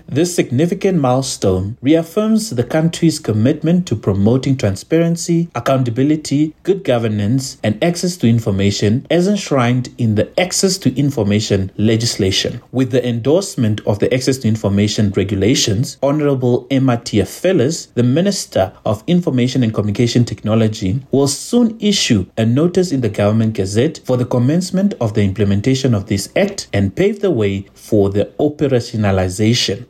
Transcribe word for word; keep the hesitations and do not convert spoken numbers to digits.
This significant milestone reaffirms the country's commitment to promoting transparency, accountability, good governance, and access to information as enshrined in the Access to Information legislation. With the endorsement of the Access to Information regulations, Honorable Emma Tiafelis, the Minister of Information and Communication Technology, will soon issue a notice in the Government Gazette for the commencement of the implementation of this Act and pave the way for the operationalization.